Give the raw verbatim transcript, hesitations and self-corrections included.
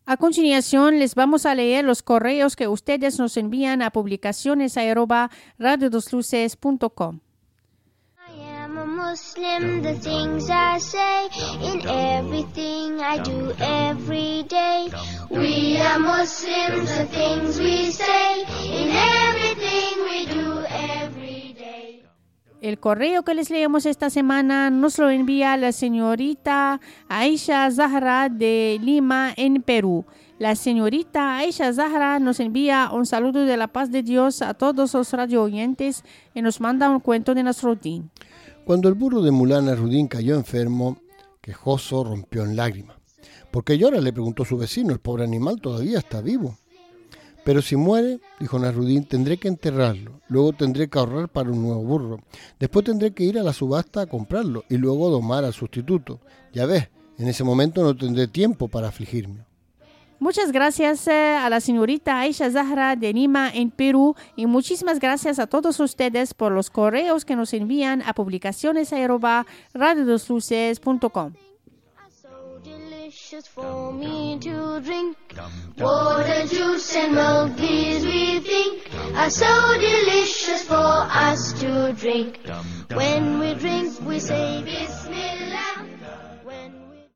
A continuación, les vamos a leer los correos que ustedes nos envían a publicaciones arroba radio dos luces punto com. I am a Muslim, the things I say, in everything I do every day. We are Muslims, the things we say, in everything we do every day. El correo que les leemos esta semana nos lo envía la señorita Aisha Zahra de Lima, en Perú. La señorita Aisha Zahra nos envía un saludo de la paz de Dios a todos los radio oyentes y nos manda un cuento de Nasruddin. Cuando el burro de Mulá Nasruddin cayó enfermo, quejoso, rompió en lágrimas. ¿Por qué llora?, le preguntó su vecino. El pobre animal todavía está vivo. Pero si muere, dijo Nasruddin, tendré que enterrarlo. Luego tendré que ahorrar para un nuevo burro. Después tendré que ir a la subasta a comprarlo y luego domar al sustituto. Ya ves, en ese momento no tendré tiempo para afligirme. Muchas gracias eh, a la señorita Aisha Zahra de Lima, en Perú, y muchísimas gracias a todos ustedes por los correos que nos envían a publicaciones arroba radio dos luces punto com. Delicious for me to drink. Water, juice and milk, these we think are so delicious for us to drink. When we drink, we say Bismillah.